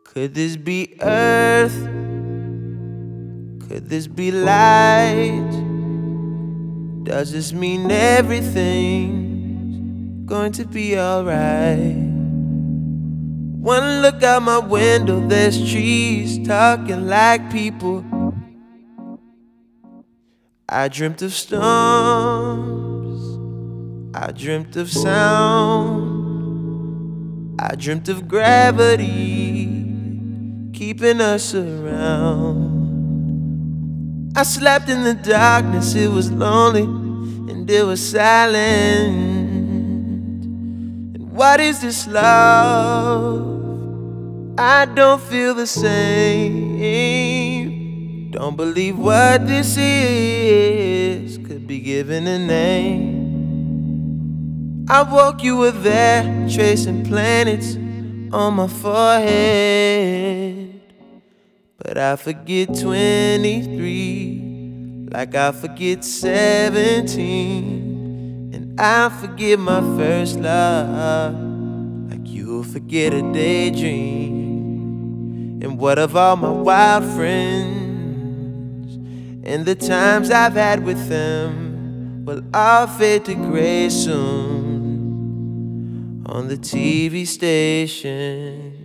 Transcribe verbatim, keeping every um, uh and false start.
Could this be Earth? Could this be light? Does this mean everything's going to be alright? One look out my window, there's trees talking like people. I dreamt of storms, I dreamt of sound, I dreamt of gravity keeping us around. I slept in the darkness, it was lonely and it was silent. And what is this love? I don't feel the same. Don't believe what this is could be given a name. I woke you were there, tracing planets on my forehead. But I forget twenty-three, like I forget seventeen. And I forget my first love, like you'll forget a daydream. And what of all my wild friends, and the times I've had with them will all fade to gray soon on the T V station.